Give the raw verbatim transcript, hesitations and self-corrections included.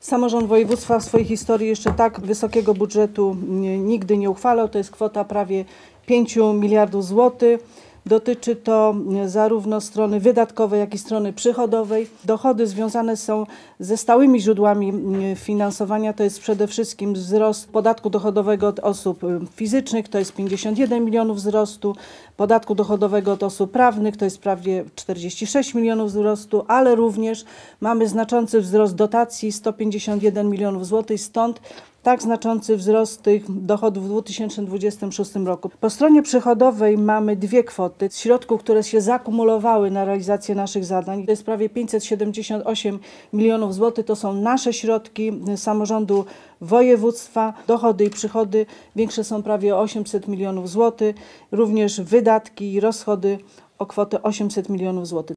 Samorząd województwa w swojej historii jeszcze tak wysokiego budżetu nigdy nie uchwalał. To jest kwota prawie pięciu miliardów złotych. Dotyczy to zarówno strony wydatkowej, jak i strony przychodowej. Dochody związane są ze stałymi źródłami finansowania. To jest przede wszystkim wzrost podatku dochodowego od osób fizycznych, to jest pięćdziesiąt jeden milionów wzrostu, podatku dochodowego od osób prawnych, to jest prawie czterdzieści sześć milionów wzrostu, ale również mamy znaczący wzrost dotacji, sto pięćdziesiąt jeden milionów złotych, stąd tak znaczący wzrost tych dochodów w dwa tysiące dwudziestym szóstym roku. Po stronie przychodowej mamy dwie kwoty środków, które się zakumulowały na realizację naszych zadań. To jest prawie pięćset siedemdziesiąt osiem milionów złotych. To są nasze środki samorządu województwa. Dochody i przychody większe są prawie o osiemset milionów złotych. Również wydatki i rozchody o kwotę osiemset milionów złotych.